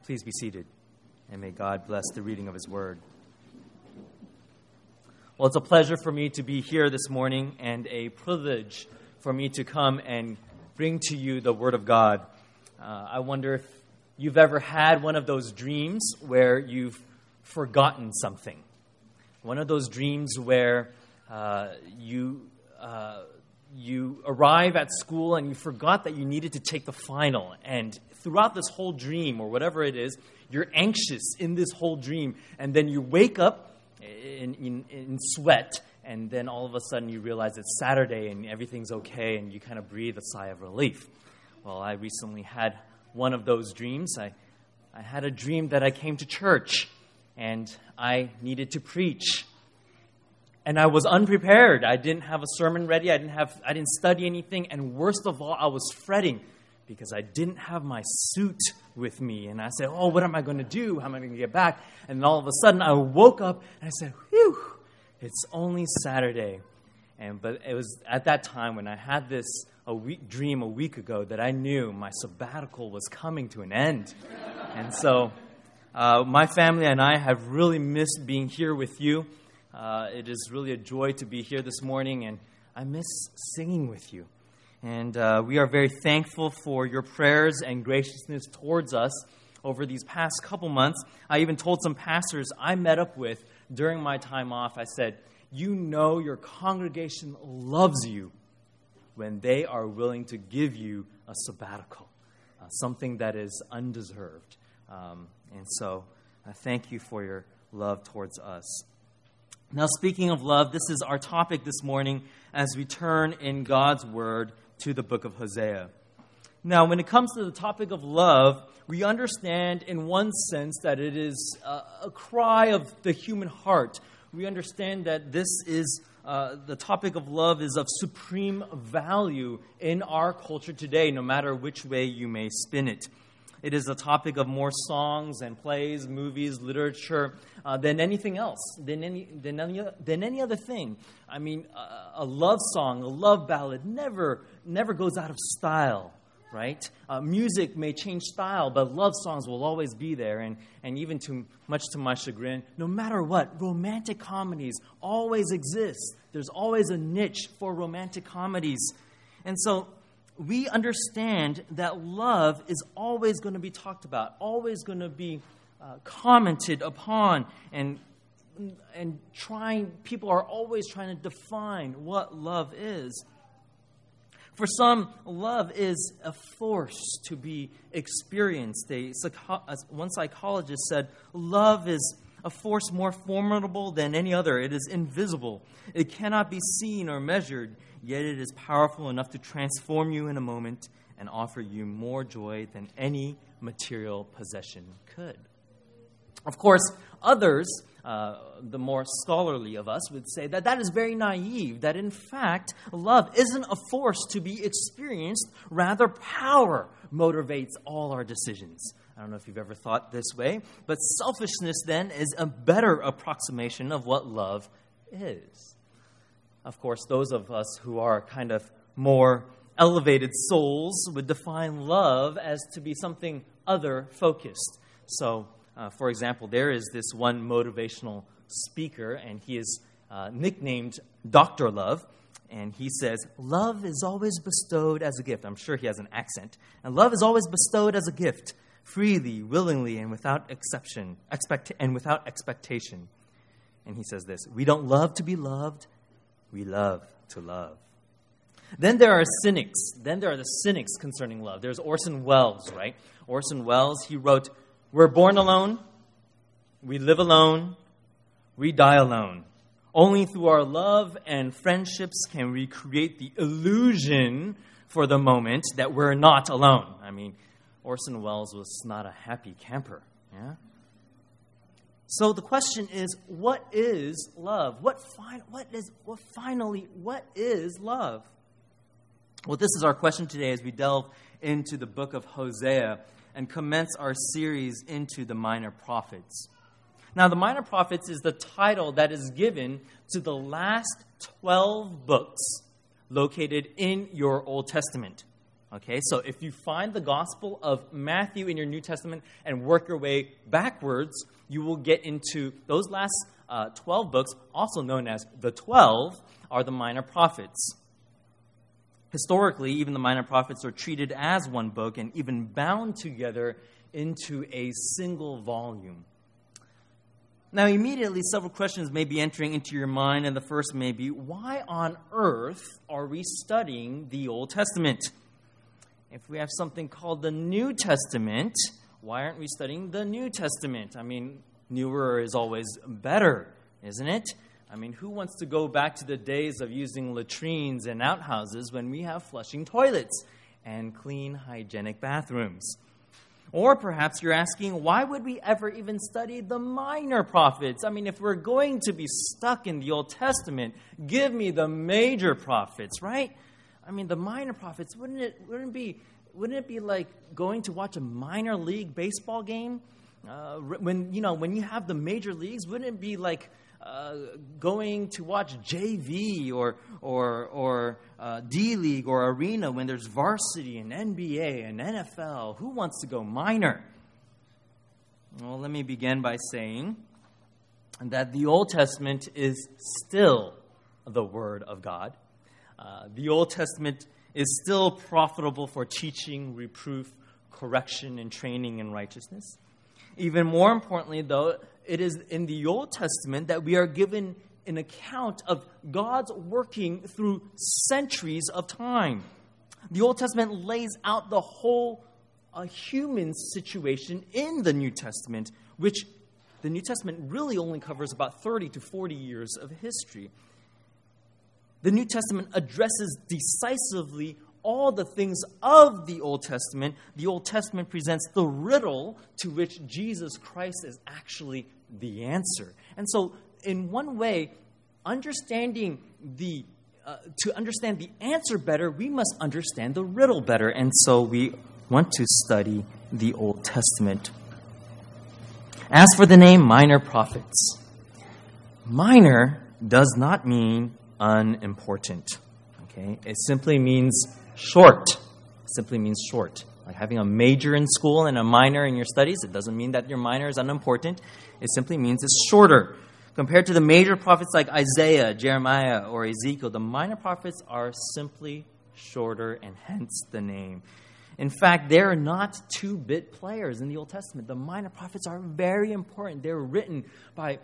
Please be seated, and may God bless the reading of His Word. Well, it's a pleasure for me to be here this morning and a privilege for me to come and bring to you the Word of God. I wonder if you've ever had one of those dreams where you've forgotten something. One of those dreams where you arrive at school and you forgot that you needed to take the final. And throughout this whole dream, or whatever it is, you're anxious in this whole dream. And then you wake up in sweat. And then all of a sudden you realize it's Saturday and everything's okay. And you kind of breathe a sigh of relief. Well, I recently had one of those dreams. I had a dream that I came to church and I needed to preach. And I was unprepared. I didn't have a sermon ready. I didn't study anything. And worst of all, I was fretting because I didn't have my suit with me. And I said, what am I going to do? How am I going to get back? And all of a sudden, I woke up and I said, whew, it's only Saturday. But it was at that time when I had this dream a week ago that I knew my sabbatical was coming to an end. And so my family and I have really missed being here with you. It is really a joy to be here this morning, and I miss singing with you. And we are very thankful for your prayers and graciousness towards us over these past couple months. I even told some pastors I met up with during my time off, I said, you know your congregation loves you when they are willing to give you a sabbatical, something that is undeserved. And so I thank you for your love towards us. Now, speaking of love, this is our topic this morning as we turn in God's Word to the book of Hosea. Now, when it comes to the topic of love, we understand in one sense that it is a cry of the human heart. We understand that this is the topic of love is of supreme value in our culture today, no matter which way you may spin it. It is a topic of more songs and plays, movies, literature than anything else, than any other thing. I mean, a love song, a love ballad never goes out of style, right? Music may change style, but love songs will always be there. And even much to my chagrin, no matter what, romantic comedies always exist. There's always a niche for romantic comedies. And so we understand that love is always going to be talked about, always going to be commented upon, and people are always trying to define what love is. For some, love is a force to be experienced. One psychologist said, love is a force more formidable than any other. It is invisible. It cannot be seen or measured, yet it is powerful enough to transform you in a moment and offer you more joy than any material possession could. Of course, others, the more scholarly of us, would say that is very naive, that in fact, love isn't a force to be experienced, rather power motivates all our decisions. I don't know if you've ever thought this way, but selfishness then is a better approximation of what love is. Of course, those of us who are kind of more elevated souls would define love as to be something other-focused. So, for example, there is this one motivational speaker, and he is nicknamed Dr. Love, and he says, love is always bestowed as a gift. I'm sure he has an accent. And love is always bestowed as a gift, freely, willingly, and without expectation. And he says this, we don't love to be loved, we love to love. Then there are cynics. Then there are the cynics concerning love. There's Orson Welles, right? Orson Welles, he wrote, we're born alone, we live alone, we die alone. Only through our love and friendships can we create the illusion for the moment that we're not alone. I mean, Orson Welles was not a happy camper, yeah? So the question is, what is love? What is love? Well, this is our question today as we delve into the book of Hosea and commence our series into the Minor Prophets. Now, the Minor Prophets is the title that is given to the last 12 books located in your Old Testament. Okay, so if you find the Gospel of Matthew in your New Testament and work your way backwards, you will get into those last 12 books, also known as the 12, are the Minor Prophets. Historically, even the Minor Prophets are treated as one book and even bound together into a single volume. Now, immediately, several questions may be entering into your mind, and the first may be, why on earth are we studying the Old Testament? If we have something called the New Testament, why aren't we studying the New Testament? I mean, newer is always better, isn't it? I mean, who wants to go back to the days of using latrines and outhouses when we have flushing toilets and clean, hygienic bathrooms? Or perhaps you're asking, why would we ever even study the Minor Prophets? I mean, if we're going to be stuck in the Old Testament, give me the major prophets, right? I mean, the Minor Prophets, wouldn't it be like going to watch a minor league baseball game? When you have the major leagues, wouldn't it be like going to watch JV or D League or Arena when there's varsity and NBA and NFL? Who wants to go minor? Well, let me begin by saying that the Old Testament is still the Word of God. The Old Testament is still profitable for teaching, reproof, correction, and training in righteousness. Even more importantly, though, it is in the Old Testament that we are given an account of God's working through centuries of time. The Old Testament lays out the whole human situation in the New Testament, which the New Testament really only covers about 30 to 40 years of history. The New Testament addresses decisively all the things of the Old Testament. The Old Testament presents the riddle to which Jesus Christ is actually the answer. And so, in one way, to understand the answer better, we must understand the riddle better. And so we want to study the Old Testament. As for the name Minor Prophets, minor does not mean unimportant. Okay? It simply means short. It simply means short. Like having a major in school and a minor in your studies, it doesn't mean that your minor is unimportant. It simply means it's shorter. Compared to the major prophets like Isaiah, Jeremiah, or Ezekiel, the minor prophets are simply shorter, and hence the name. In fact, they're not two-bit players in the Old Testament. The minor prophets are very important. They're written by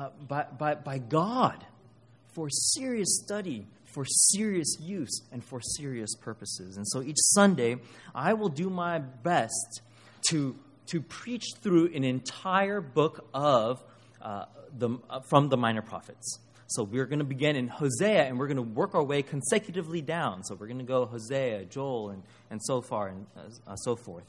God for serious study, for serious use, and for serious purposes. And so each Sunday, I will do my best to preach through an entire book of from the minor prophets. So we're going to begin in Hosea, and we're going to work our way consecutively down. So we're going to go Hosea, Joel, and so far, and so forth.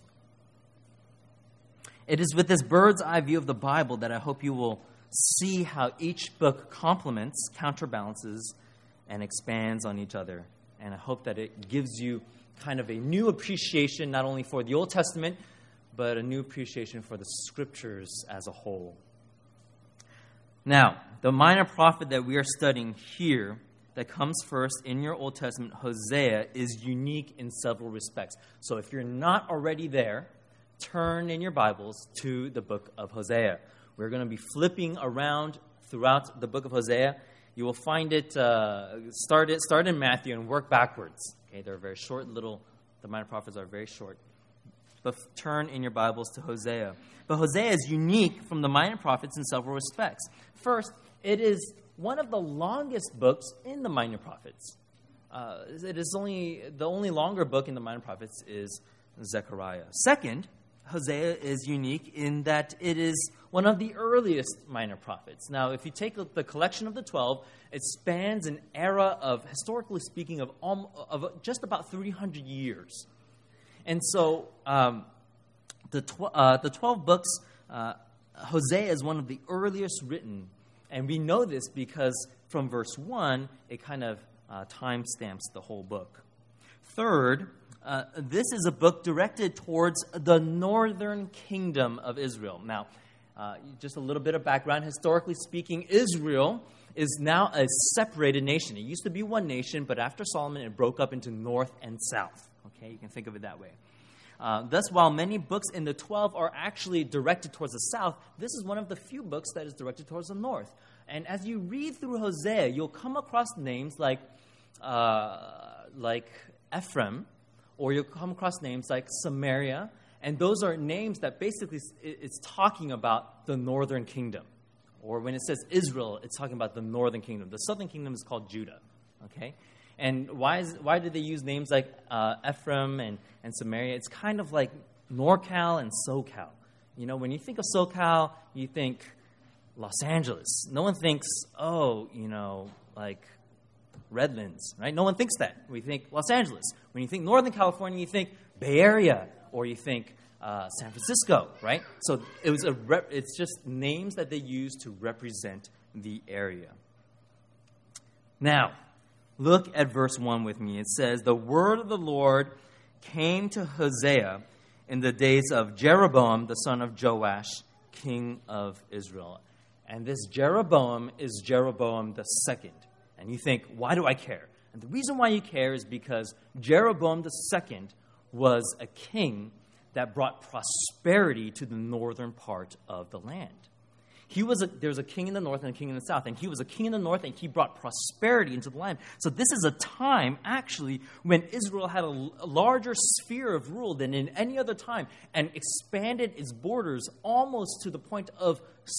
It is with this bird's eye view of the Bible that I hope you will see how each book complements, counterbalances, and expands on each other. And I hope that it gives you kind of a new appreciation, not only for the Old Testament, but a new appreciation for the Scriptures as a whole. Now, the minor prophet that we are studying here, that comes first in your Old Testament, Hosea, is unique in several respects. So if you're not already there, turn in your Bibles to the book of Hosea. We're going to be flipping around throughout the book of Hosea. You will find it, start in Matthew and work backwards. Okay, they're very short, the minor prophets are very short. But turn in your Bibles to Hosea. But Hosea is unique from the minor prophets in several respects. First, it is one of the longest books in the minor prophets. It is the only longer book in the minor prophets is Zechariah. Second, Hosea is unique in that it is one of the earliest minor prophets. Now, if you take the collection of the 12, it spans an era of, historically speaking, of just about 300 years. And so the 12 books, Hosea is one of the earliest written. And we know this because from verse 1, it kind of timestamps the whole book. Third, this is a book directed towards the northern kingdom of Israel. Now, just a little bit of background. Historically speaking, Israel is now a separated nation. It used to be one nation, but after Solomon, it broke up into north and south. Okay, you can think of it that way. Thus, while many books in the 12 are actually directed towards the south, this is one of the few books that is directed towards the north. And as you read through Hosea, you'll come across names like Ephraim, or you'll come across names like Samaria, and those are names that basically it's talking about the northern kingdom. Or when it says Israel, it's talking about the northern kingdom. The southern kingdom is called Judah. Okay? And why did they use names like Ephraim and Samaria? It's kind of like NorCal and SoCal. You know, when you think of SoCal, you think Los Angeles. No one thinks, like Redlands, right? No one thinks that. We think Los Angeles. When you think Northern California, you think Bay Area, or you think San Francisco, right? So it's just names that they use to represent the area. Now, look at verse 1 with me. It says, "The word of the Lord came to Hosea in the days of Jeroboam, the son of Joash, king of Israel." And this Jeroboam is Jeroboam the second. And you think, why do I care? And the reason why you care is because Jeroboam the second was a king that brought prosperity to the northern part of the land. There was a king in the north and a king in the south, and he was a king in the north, and he brought prosperity into the land. So this is a time, actually, when Israel had a larger sphere of rule than in any other time, and expanded its borders almost to the point of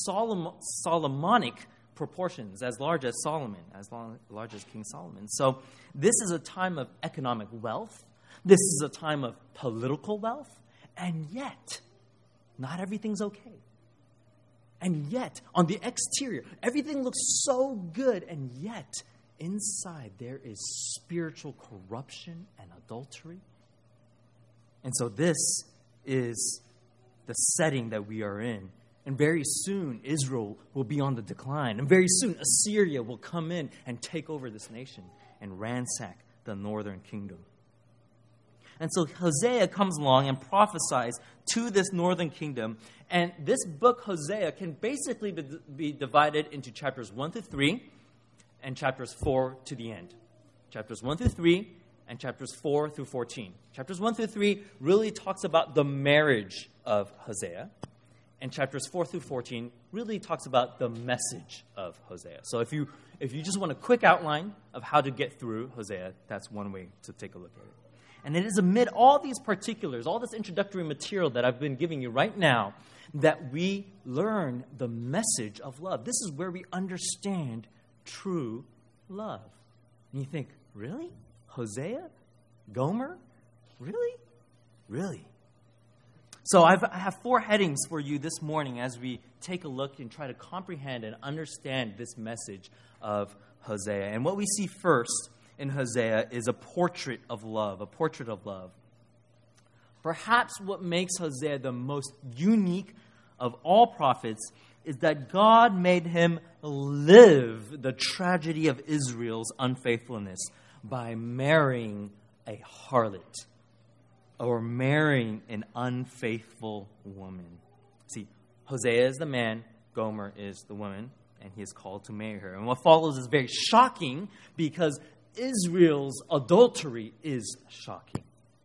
Solomonic proportions, as large as large as King Solomon. So this is a time of economic wealth. This is a time of political wealth, and yet, not everything's okay. And yet, on the exterior, everything looks so good, and yet, inside there is spiritual corruption and adultery. And so this is the setting that we are in. And very soon, Israel will be on the decline. And very soon, Assyria will come in and take over this nation and ransack the northern kingdom. And so Hosea comes along and prophesies to this northern kingdom. And this book, Hosea, can basically be divided into chapters 1 through 3 and chapters 4 to the end. Chapters 1 through 3 and chapters 4 through 14. Chapters 1 through 3 really talks about the marriage of Hosea. And chapters 4 through 14 really talks about the message of Hosea. So if you just want a quick outline of how to get through Hosea, that's one way to take a look at it. And it is amid all these particulars, all this introductory material that I've been giving you right now, that we learn the message of love. This is where we understand true love. And you think, really? Hosea? Gomer? Really? Really? So I have 4 headings for you this morning as we take a look and try to comprehend and understand this message of Hosea. And what we see first in Hosea is a portrait of love, a portrait of love. Perhaps what makes Hosea the most unique of all prophets is that God made him live the tragedy of Israel's unfaithfulness by marrying a harlot or marrying an unfaithful woman. See, Hosea is the man, Gomer is the woman, and he is called to marry her. And what follows is very shocking because Israel's adultery is shocking.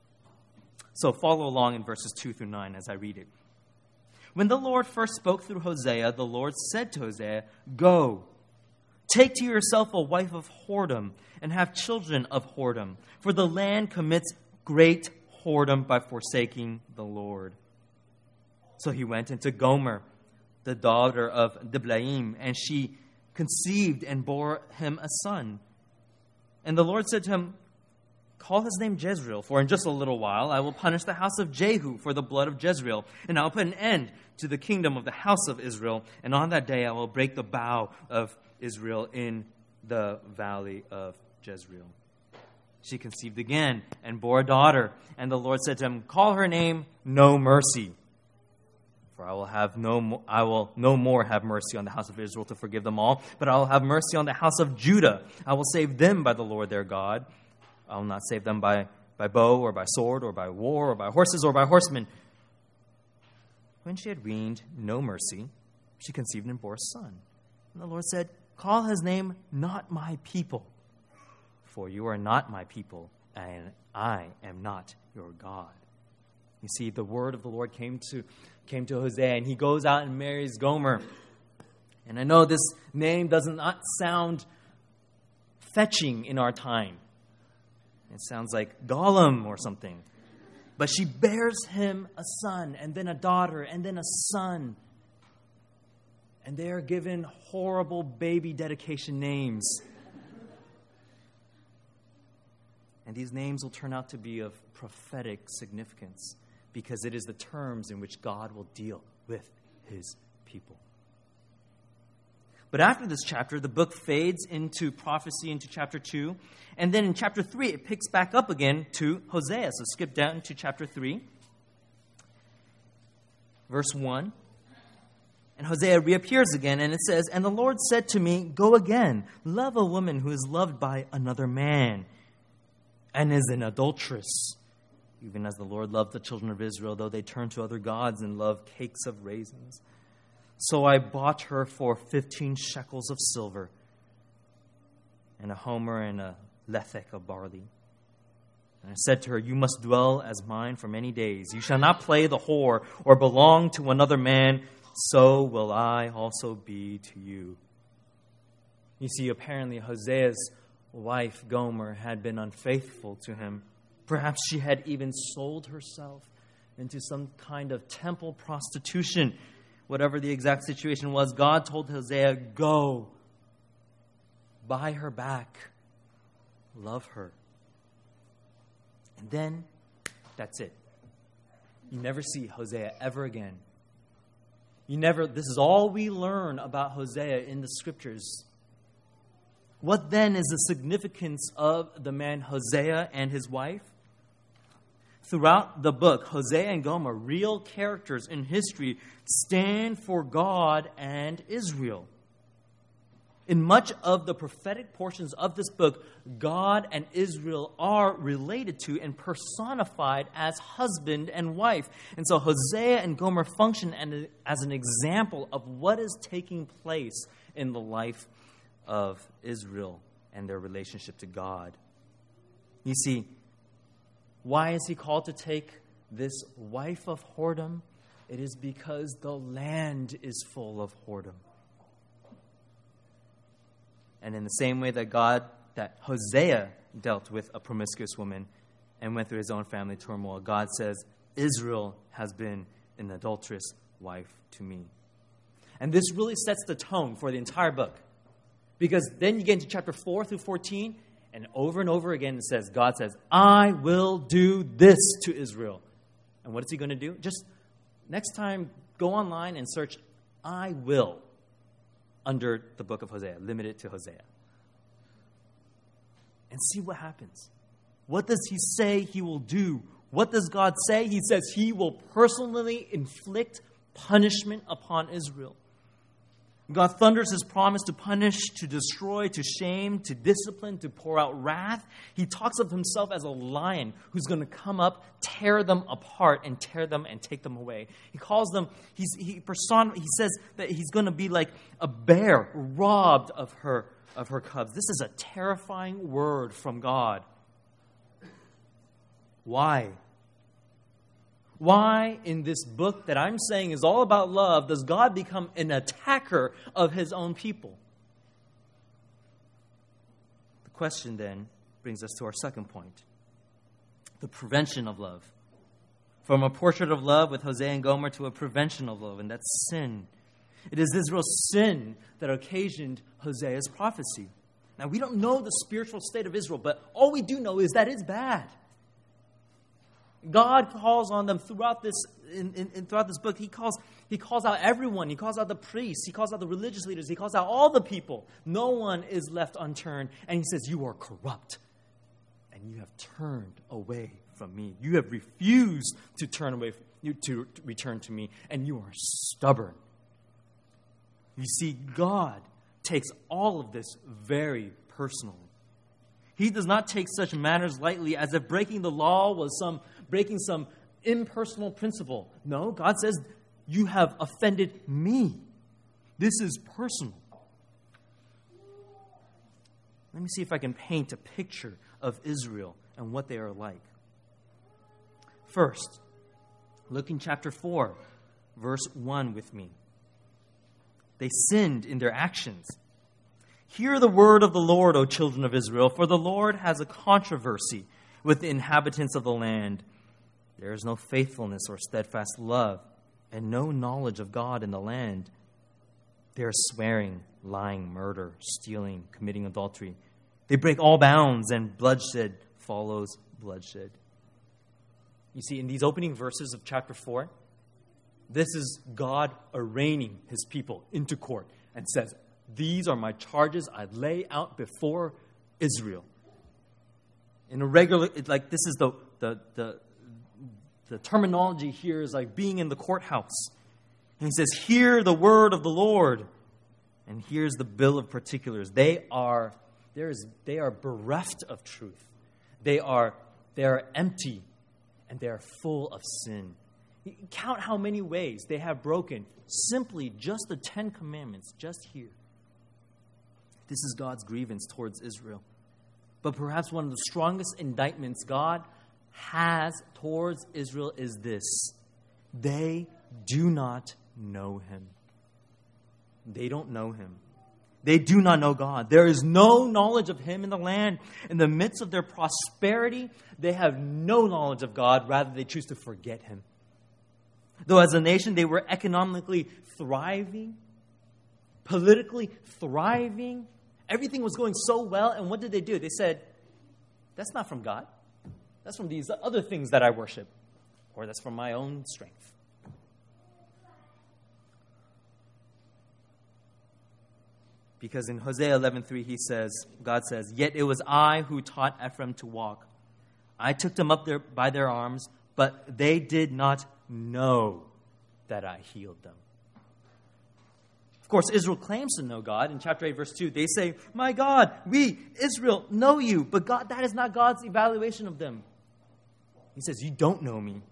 So follow along in verses 2 through 9 as I read it. When the Lord first spoke through Hosea, the Lord said to Hosea, "Go, take to yourself a wife of whoredom and have children of whoredom, for the land commits great whoredom by forsaking the Lord." So he went into Gomer, the daughter of Diblaim, and she conceived and bore him a son. And the Lord said to him, "Call his name Jezreel, for in just a little while I will punish the house of Jehu for the blood of Jezreel, and I will put an end to the kingdom of the house of Israel. And on that day I will break the bow of Israel in the valley of Jezreel." She conceived again and bore a daughter. And the Lord said to him, "Call her name No Mercy, for I will no more have mercy on the house of Israel to forgive them all, but I will have mercy on the house of Judah. I will save them by the Lord their God. I will not save them by bow or by sword or by war or by horses or by horsemen." When she had weaned No Mercy, she conceived and bore a son. And the Lord said, "Call his name Not My People, for you are not my people, and I am not your God. You see, the word of the Lord came to Hosea, and he goes out and marries Gomer. And I know this name does not sound fetching in our time. It sounds like Gollum or something. But she bears him a son, and then a daughter, and then a son. And they are given horrible baby dedication names. And these names will turn out to be of prophetic significance, because it is the terms in which God will deal with his people. But after this chapter, the book fades into prophecy into chapter 2. And then in chapter 3, it picks back up again to Hosea. So skip down to chapter 3, verse 1. And Hosea reappears again, and it says, "And the Lord said to me, go again, love a woman who is loved by another man and is an adulteress, even as the Lord loved the children of Israel, though they turned to other gods and loved cakes of raisins. So I bought her for 15 shekels of silver, and a homer and a lethek of barley. And I said to her, you must dwell as mine for many days. You shall not play the whore or belong to another man. So will I also be to you." You see, apparently Hosea's wife, Gomer, had been unfaithful to him. Perhaps she had even sold herself into some kind of temple prostitution. Whatever the exact situation was, God told Hosea, go, buy her back, love her. And then, that's it. You never see Hosea ever again. This is all we learn about Hosea in the scriptures. What then is the significance of the man Hosea and his wife? Throughout the book, Hosea and Gomer, real characters in history, stand for God and Israel. In much of the prophetic portions of this book, God and Israel are related to and personified as husband and wife. And so Hosea and Gomer function as an example of what is taking place in the life of Israel and their relationship to God. You see, why is he called to take this wife of whoredom? It is because the land is full of whoredom. And in the same way that Hosea dealt with a promiscuous woman and went through his own family turmoil, God says, Israel has been an adulterous wife to me. And this really sets the tone for the entire book. Because then you get into chapter 4 through 14, and over again it says, God says, I will do this to Israel. And what is he going to do? Just next time, go online and search, I will, under the book of Hosea, limit it to Hosea. And see what happens. What does he say he will do? What does God say? He says he will personally inflict punishment upon Israel. God thunders his promise to punish, to destroy, to shame, to discipline, to pour out wrath. He talks of himself as a lion who's going to come up, tear them apart, and tear them and take them away. He calls them, he says that he's going to be like a bear robbed of her cubs. This is a terrifying word from God. Why? Why in this book that I'm saying is all about love does God become an attacker of his own people? The question then brings us to our second point. The prevention of love. From a portrait of love with Hosea and Gomer to a prevention of love, and that's sin. It is Israel's sin that occasioned Hosea's prophecy. Now, we don't know the spiritual state of Israel, but all we do know is that it's bad. God calls on them throughout this book. He calls out everyone. He calls out the priests. He calls out the religious leaders. He calls out all the people. No one is left unturned. And he says, you are corrupt. And you have turned away from me. You have refused to turn away, to return to me. And you are stubborn. You see, God takes all of this very personally. He does not take such matters lightly as if breaking the law was breaking some impersonal principle. No, God says, you have offended me. This is personal. Let me see if I can paint a picture of Israel and what they are like. First, look in chapter 4, verse 1 with me. They sinned in their actions. Hear the word of the Lord, O children of Israel, for the Lord has a controversy with the inhabitants of the land. There is no faithfulness or steadfast love, and no knowledge of God in the land. They are swearing, lying, murder, stealing, committing adultery. They break all bounds, and bloodshed follows bloodshed. You see, in these opening verses of chapter 4, this is God arraigning his people into court and says, these are my charges I lay out before Israel. In a regular, this is the terminology here is like being in the courthouse. And he says, hear the word of the Lord. And here's the bill of particulars. They are bereft of truth. They are empty, and they are full of sin. Count how many ways they have broken simply just the 10 Commandments, just here. This is God's grievance towards Israel. But perhaps one of the strongest indictments God has towards Israel is this: they do not know him. They don't know him. They do not know God. There is no knowledge of him in the land. In the midst of their prosperity, they have no knowledge of God. Rather, they choose to forget him. Though as a nation, they were economically thriving, politically thriving. Everything was going so well. And what did they do? They said, that's not from God. That's from these other things that I worship. Or that's from my own strength. Because in Hosea 11:3, God says, yet it was I who taught Ephraim to walk. I took them up by their arms, but they did not know that I healed them. Of course, Israel claims to know God. In chapter 8, verse 2, they say, my God, we, Israel, know you. But God, that is not God's evaluation of them. He says, you don't know me.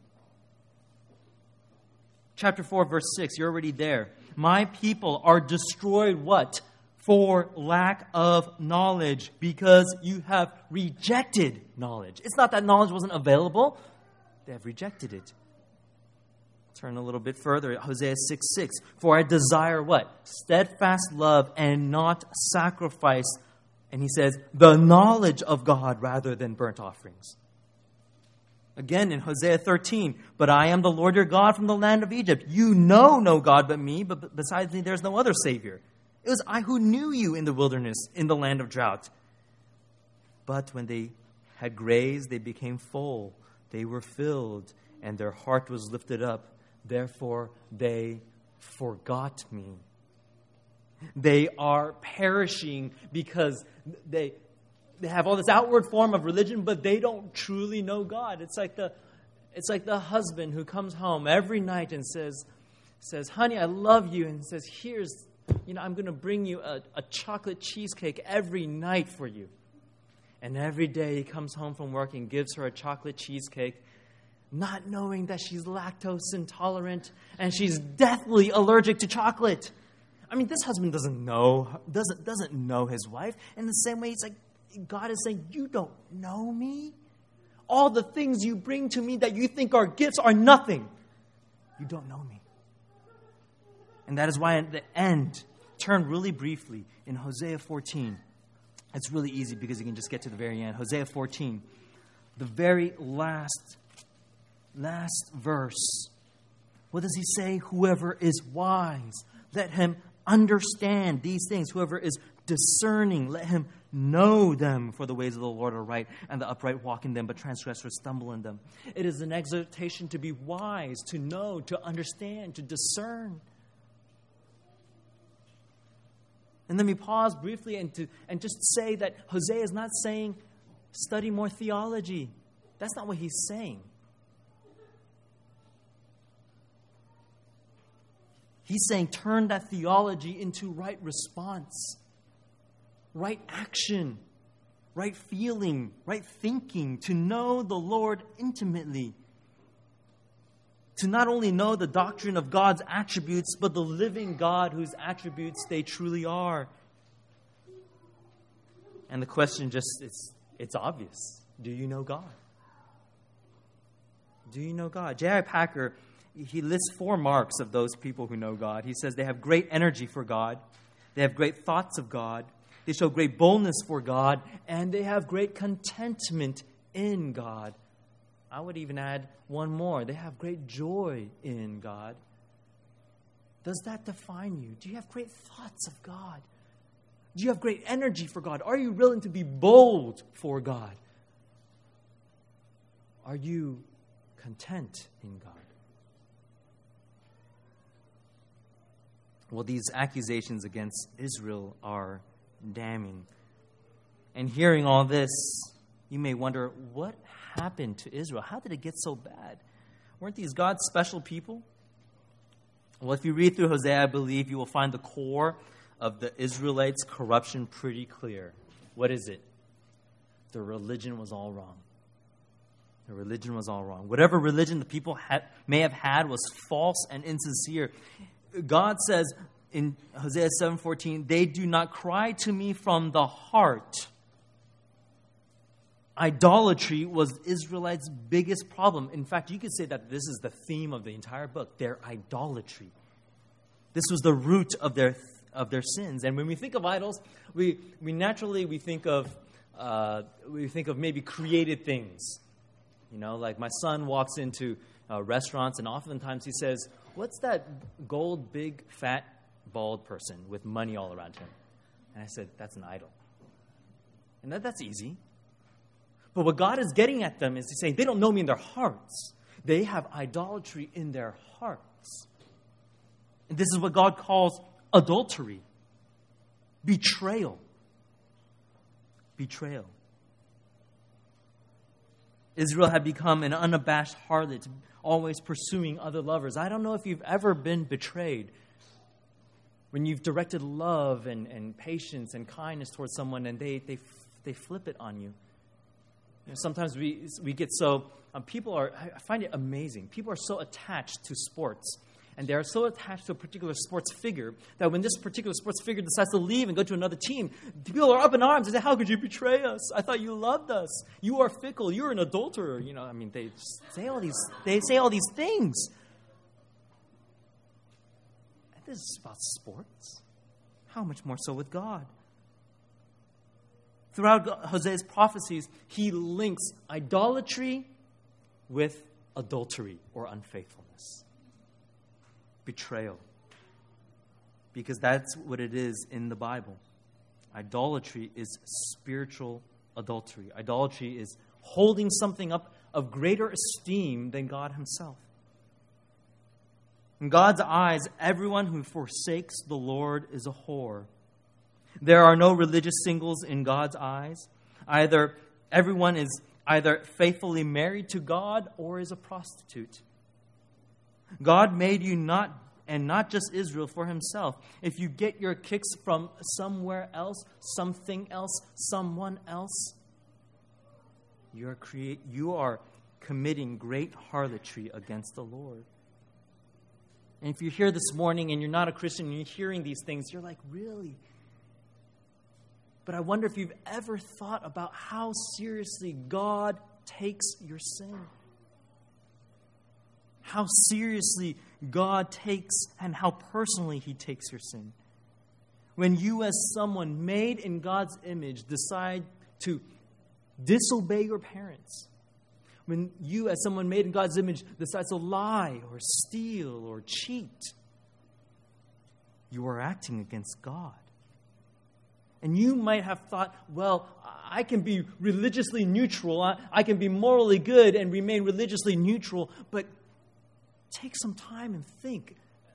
Chapter 4, verse 6, you're already there. My people are destroyed, what? For lack of knowledge, because you have rejected knowledge. It's not that knowledge wasn't available. They have rejected it. Turn a little bit further. Hosea 6:6. For I desire what? Steadfast love and not sacrifice. And he says, the knowledge of God rather than burnt offerings. Again in Hosea 13. But I am the Lord your God from the land of Egypt. You know no God but me, but besides me there's no other Savior. It was I who knew you in the wilderness, in the land of drought. But when they had grazed, they became full. They were filled, and their heart was lifted up. Therefore, they forgot me. They are perishing because they have all this outward form of religion, but they don't truly know God. It's like the husband who comes home every night and says, honey, I love you. And says, I'm going to bring you a chocolate cheesecake every night for you. And every day he comes home from work and gives her a chocolate cheesecake, not knowing that she's lactose intolerant and she's deathly allergic to chocolate. I mean, this husband doesn't know his wife. In the same way, it's like God is saying, you don't know me. All the things you bring to me that you think are gifts are nothing. You don't know me. And that is why at the end, turn really briefly in Hosea 14. It's really easy because you can just get to the very end. Hosea 14, the very last verse. What does he say? Whoever is wise, let him understand these things. Whoever is discerning, let him know them. For the ways of the Lord are right, and the upright walk in them, but transgressors stumble in them. It is an exhortation to be wise, to know, to understand, to discern. And let me pause briefly and just say that Hosea is not saying study more theology. That's not what he's saying. He's saying turn that theology into right response, right action, right feeling, right thinking, to know the Lord intimately. To not only know the doctrine of God's attributes, but the living God whose attributes they truly are. And the question it's obvious. do you know God? Do you know God? J.I. Packer, he lists 4 marks of those people who know God. He says they have great energy for God, they have great thoughts of God, they show great boldness for God, and they have great contentment in God. I would even add one more. They have great joy in God. Does that define you? Do you have great thoughts of God? Do you have great energy for God? Are you willing to be bold for God? Are you content in God? Well, these accusations against Israel are damning. And hearing all this, you may wonder, what happened to Israel? How did it get so bad? Weren't these God's special people? Well, if you read through Hosea, I believe you will find the core of the Israelites' corruption pretty clear. What is it? Their religion was all wrong. Their religion was all wrong. Whatever religion the people may have had was false and insincere. God says in Hosea 7:14, they do not cry to me from the heart. Idolatry was Israelites' biggest problem. In fact, you could say that this is the theme of the entire book, their idolatry. This was the root of their sins. And when we think of idols, we naturally think of maybe created things. You know, like my son walks into restaurants and oftentimes he says, "What's that gold, big, fat, bald person with money all around him?" And I said, "That's an idol." And that's easy. But what God is getting at them is He's saying they don't know me in their hearts. They have idolatry in their hearts. And this is what God calls adultery. Betrayal. Betrayal. Israel had become an unabashed harlot, always pursuing other lovers. I don't know if you've ever been betrayed. When you've directed love and patience and kindness towards someone and they flip it on you. You know, sometimes we get so, I find it amazing. People are so attached to sports. And they are so attached to a particular sports figure that when this particular sports figure decides to leave and go to another team, people are up in arms and say, "How could you betray us? I thought you loved us. You are fickle. You're an adulterer." You know, I mean, they say all these things. And this is about sports. How much more so with God? Throughout Hosea's prophecies, he links idolatry with adultery or unfaithfulness. Betrayal. Because that's what it is in the Bible. Idolatry is spiritual adultery. Idolatry is holding something up of greater esteem than God Himself. In God's eyes, everyone who forsakes the Lord is a whore. There are no religious singles in God's eyes. Everyone is either faithfully married to God or is a prostitute. God made you not just Israel for Himself. If you get your kicks from somewhere else, something else, someone else, you are committing great harlotry against the Lord. And if you're here this morning and you're not a Christian and you're hearing these things, you're like, really? But I wonder if you've ever thought about how seriously God takes your sin. How seriously God takes and how personally He takes your sin. When you as someone made in God's image decide to disobey your parents. When you as someone made in God's image decides to lie or steal or cheat. You are acting against God. And you might have thought, well, I can be religiously neutral. I can be morally good and remain religiously neutral. But take some time and think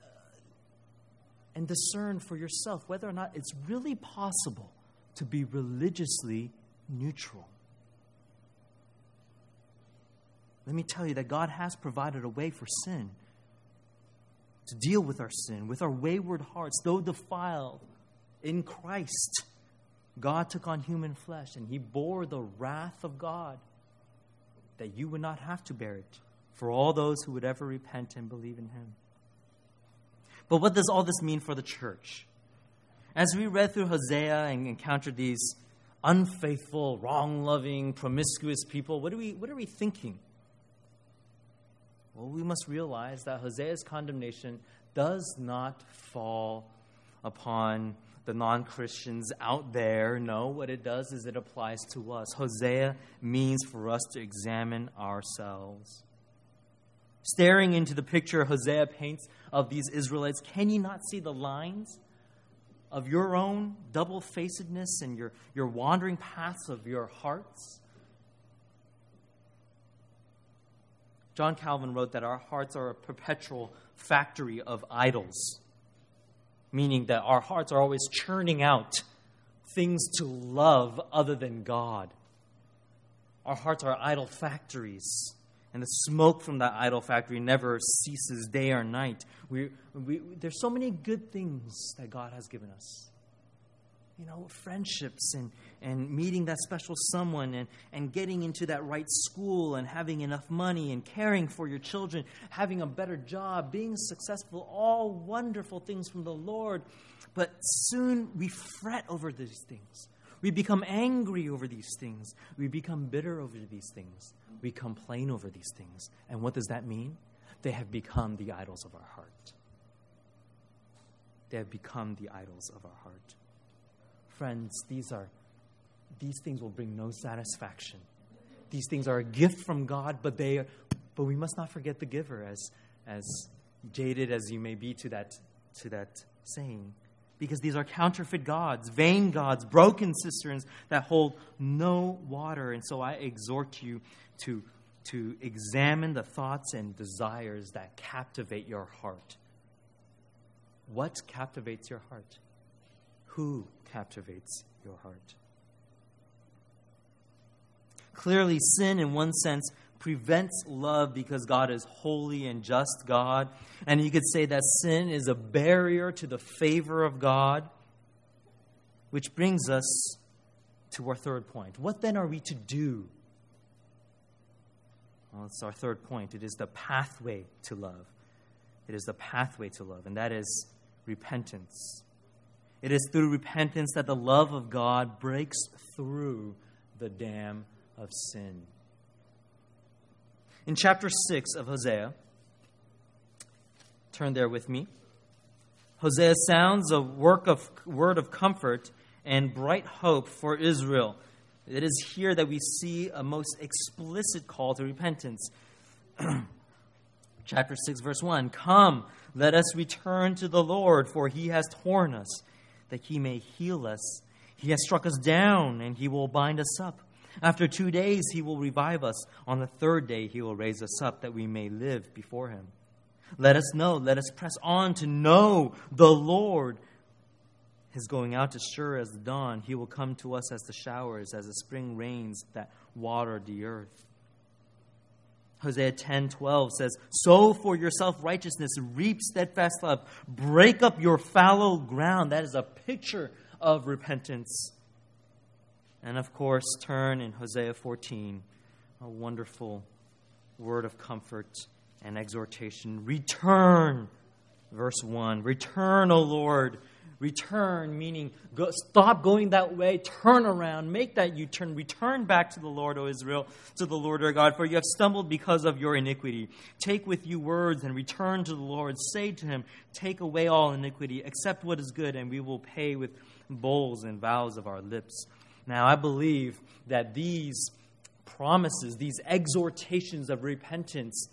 and discern for yourself whether or not it's really possible to be religiously neutral. Let me tell you that God has provided a way for sin, to deal with our sin, with our wayward hearts, though defiled in Christ. God took on human flesh and He bore the wrath of God that you would not have to bear it for all those who would ever repent and believe in Him. But what does all this mean for the church? As we read through Hosea and encountered these unfaithful, wrong-loving, promiscuous people, what are we thinking? Well, we must realize that Hosea's condemnation does not fall upon the non-Christians out there. No, what it does is it applies to us. Hosea means for us to examine ourselves. Staring into the picture Hosea paints of these Israelites, can you not see the lines of your own double-facedness and your wandering paths of your hearts? John Calvin wrote that our hearts are a perpetual factory of idols, meaning that our hearts are always churning out things to love other than God. Our hearts are idol factories, and the smoke from that idol factory never ceases day or night. There's so many good things that God has given us. Friendships and meeting that special someone and getting into that right school and having enough money and caring for your children, having a better job, being successful, all wonderful things from the Lord. But soon we fret over these things. We become angry over these things. We become bitter over these things. We complain over these things. And what does that mean? They have become the idols of our heart. They have become the idols of our heart. Friends, these things will bring no satisfaction. These things are a gift from God, but we must not forget the giver, as jaded as you may be to that saying. Because these are counterfeit gods, vain gods, broken cisterns that hold no water. And so I exhort you to examine the thoughts and desires that captivate your heart. What captivates your heart? Who captivates your heart? Clearly, sin, in one sense, prevents love because God is holy and just God. And you could say that sin is a barrier to the favor of God, which brings us to our third point. What then are we to do? Well, it's our third point. It is the pathway to love. It is the pathway to love, and that is repentance. It is through repentance that the love of God breaks through the dam of sin. In chapter 6 of Hosea, turn there with me, Hosea sounds a word of comfort and bright hope for Israel. It is here that we see a most explicit call to repentance. Chapter 6, verse 1, "Come, let us return to the Lord, for he has torn us, that he may heal us. He has struck us down, and he will bind us up. After 2 days he will revive us. On the third day he will raise us up, that we may live before him. Let us press on to know the Lord. His going out is sure as the dawn. He will come to us as the showers, as the spring rains that water the earth." Hosea 10:12 says, "Sow for your self-righteousness, reap steadfast love, break up your fallow ground." That is a picture of repentance. And of course, turn in Hosea 14, a wonderful word of comfort and exhortation. Return, verse 1. Return, O Lord. Return, meaning stop going that way, turn around, make that U-turn, return back to the Lord, O Israel, to the Lord our God, for you have stumbled because of your iniquity. Take with you words and return to the Lord. Say to him, take away all iniquity, accept what is good, and we will pay with bowls and vows of our lips. Now, I believe that these promises, these exhortations of repentance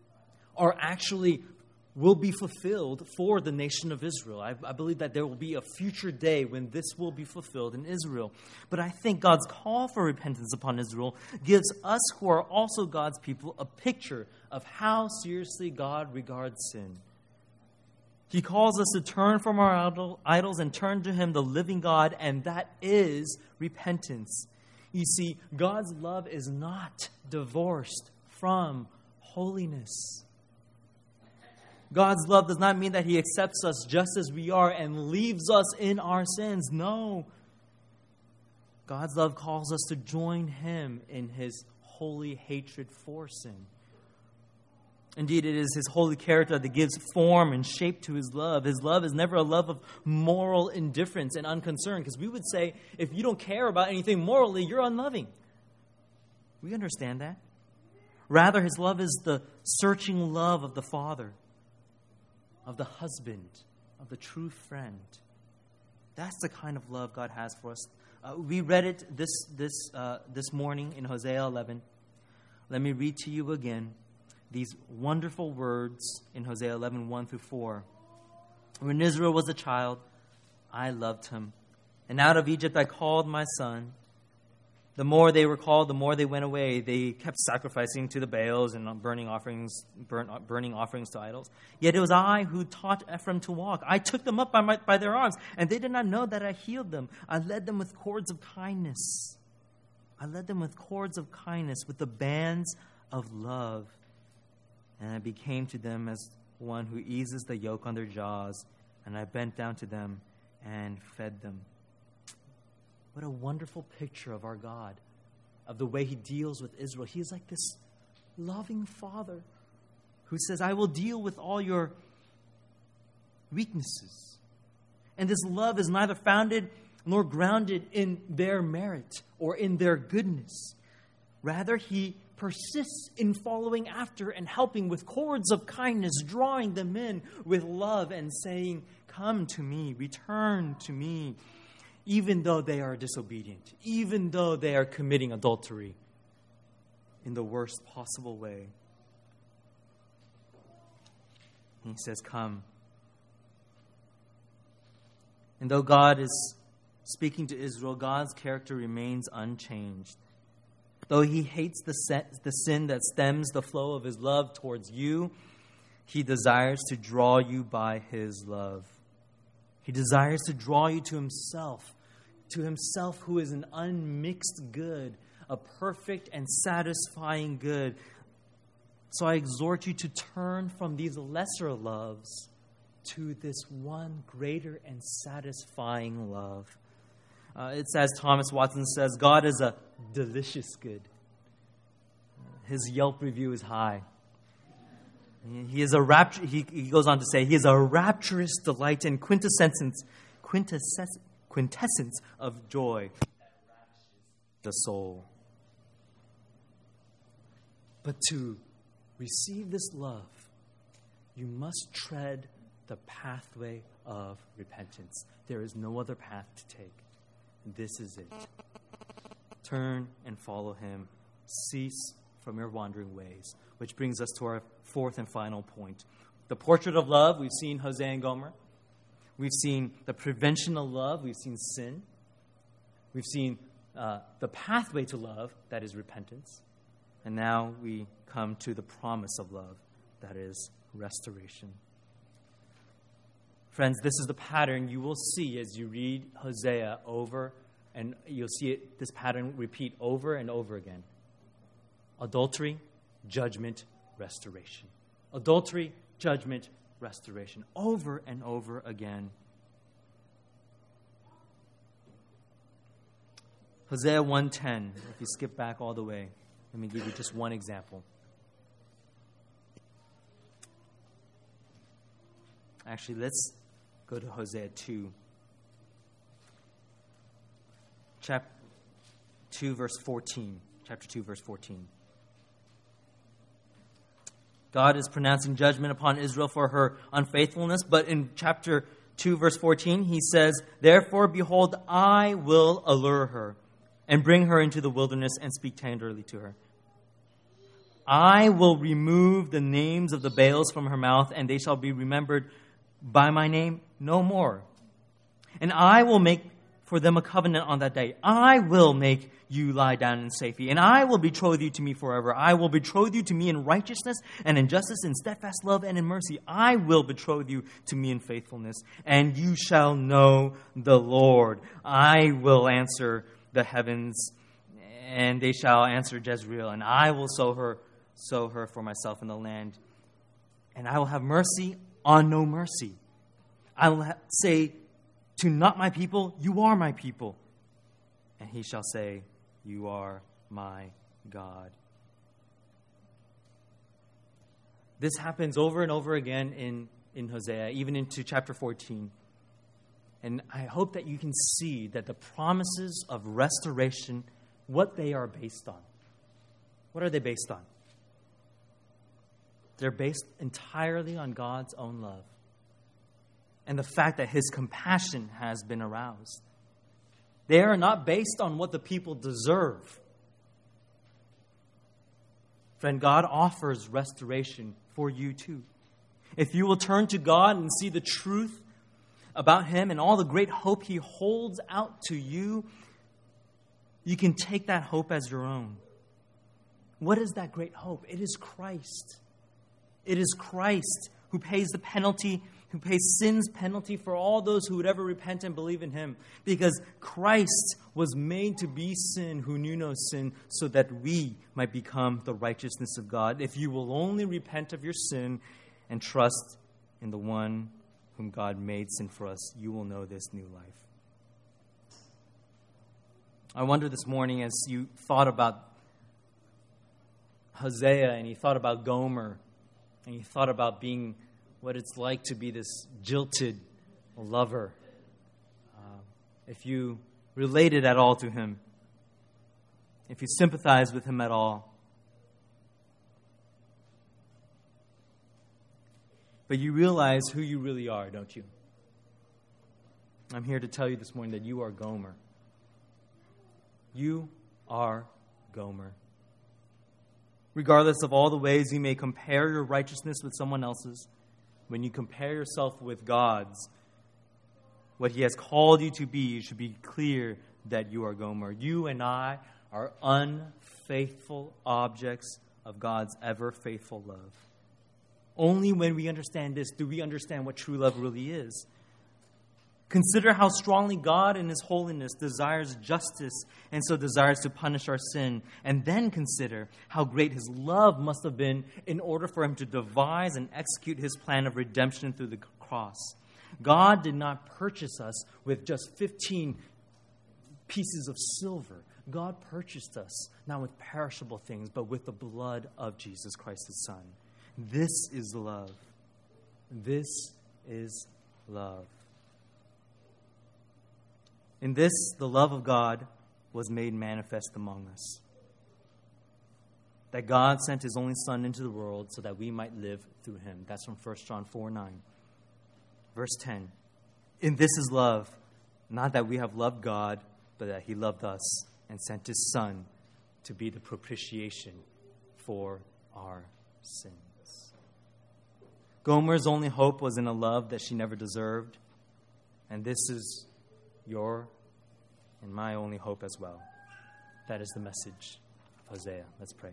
will be fulfilled for the nation of Israel. I believe that there will be a future day when this will be fulfilled in Israel. But I think God's call for repentance upon Israel gives us, who are also God's people, a picture of how seriously God regards sin. He calls us to turn from our idols and turn to him, the living God, and that is repentance. You see, God's love is not divorced from holiness. God's love does not mean that he accepts us just as we are and leaves us in our sins. No. God's love calls us to join him in his holy hatred for sin. Indeed, it is His holy character that gives form and shape to His love. His love is never a love of moral indifference and unconcern, because we would say, if you don't care about anything morally, you're unloving. We understand that. Rather, His love is the searching love of the Father, of the husband, of the true friend. That's the kind of love God has for us. We read it this morning in Hosea 11. Let me read to you again these wonderful words in Hosea 11, 1 through 4. When Israel was a child, I loved him. And out of Egypt I called my son. The more they were called, the more they went away. They kept sacrificing to the Baals and burning offerings to idols. Yet it was I who taught Ephraim to walk. I took them up by their arms, and they did not know that I healed them. I led them with cords of kindness. With the bands of love. And I became to them as one who eases the yoke on their jaws, and I bent down to them and fed them. What a wonderful picture of our God, of the way He deals with Israel. He is like this loving Father who says, I will deal with all your weaknesses. And this love is neither founded nor grounded in their merit or in their goodness. Rather, He persists in following after and helping with cords of kindness, drawing them in with love and saying, come to me, return to me, even though they are disobedient, even though they are committing adultery in the worst possible way. He says, come. And though God is speaking to Israel, God's character remains unchanged. Though He hates the sin that stems the flow of His love towards you, He desires to draw you by His love. He desires to draw you to Himself who is an unmixed good, a perfect and satisfying good. So I exhort you to turn from these lesser loves to this one greater and satisfying love. It's as Thomas Watson says, God is a delicious good. His Yelp review is high. He goes on to say, He is a rapturous delight and quintessence of joy that ravishes the soul. But to receive this love, you must tread the pathway of repentance. There is no other path to take. This is it. Turn and follow Him. Cease from your wandering ways. Which brings us to our fourth and final point. The portrait of love, we've seen Hosea and Gomer. We've seen the prevention of love. We've seen sin. We've seen the pathway to love, that is repentance. And now we come to the promise of love, that is restoration. Friends, this is the pattern you will see as you read Hosea over, and you'll see this pattern repeat over and over again. Adultery, judgment, restoration. Adultery, judgment, restoration. Over and over again. Hosea 1:10. If you skip back all the way, let me give you just one example. Actually, let's go to Hosea 2. Chapter 2, verse 14. Chapter 2, verse 14. God is pronouncing judgment upon Israel for her unfaithfulness, but in chapter 2, verse 14, He says, Therefore, behold, I will allure her and bring her into the wilderness and speak tenderly to her. I will remove the names of the Baals from her mouth, and they shall be remembered by my name no more. And I will make for them a covenant on that day. I will make you lie down in safety, and I will betroth you to me forever. I will betroth you to me in righteousness and in justice, in steadfast love and in mercy. I will betroth you to me in faithfulness, and you shall know the Lord. I will answer the heavens, and they shall answer Jezreel, and I will sow her for myself in the land. And I will have mercy on no mercy. I will say to not my people, you are my people. And he shall say, you are my God. This happens over and over again in Hosea, even into chapter 14. And I hope that you can see that the promises of restoration, what they are based on. What are they based on? They're based entirely on God's own love and the fact that His compassion has been aroused. They are not based on what the people deserve. Friend, God offers restoration for you too. If you will turn to God and see the truth about Him and all the great hope He holds out to you, you can take that hope as your own. What is that great hope? It is Christ. It is Christ who pays the penalty, who pays sin's penalty for all those who would ever repent and believe in Him. Because Christ was made to be sin who knew no sin, so that we might become the righteousness of God. If you will only repent of your sin and trust in the one whom God made sin for us, you will know this new life. I wonder this morning, as you thought about Hosea and you thought about Gomer and you thought about being what it's like to be this jilted lover, if you related at all to him, if you sympathize with him at all. But you realize who you really are, don't you? I'm here to tell you this morning that you are Gomer. You are Gomer. Regardless of all the ways you may compare your righteousness with someone else's, when you compare yourself with God's, what He has called you to be, it should be clear that you are Gomer. You and I are unfaithful objects of God's ever-faithful love. Only when we understand this do we understand what true love really is. Consider how strongly God in His holiness desires justice and so desires to punish our sin. And then consider how great His love must have been in order for Him to devise and execute His plan of redemption through the cross. God did not purchase us with just 15 pieces of silver. God purchased us not with perishable things, but with the blood of Jesus Christ, His Son. This is love. This is love. In this, the love of God was made manifest among us. That God sent His only Son into the world so that we might live through Him. That's from 1 John 4:9. Verse 10. In this is love, not that we have loved God, but that He loved us and sent His Son to be the propitiation for our sins. Gomer's only hope was in a love that she never deserved. And this is your and my only hope as well. That is the message of Hosea. Let's pray.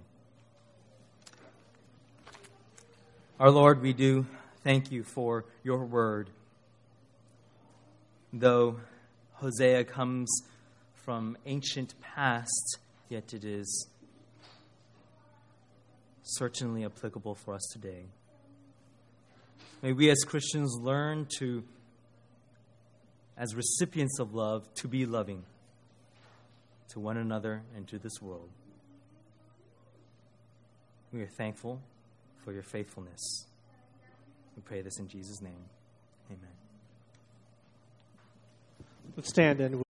Our Lord, we do thank You for Your word. Though Hosea comes from ancient past, yet it is certainly applicable for us today. May we as Christians learn to, as recipients of love, to be loving to one another and to this world. We are thankful for Your faithfulness. We pray this in Jesus' name. Amen. Let's stand and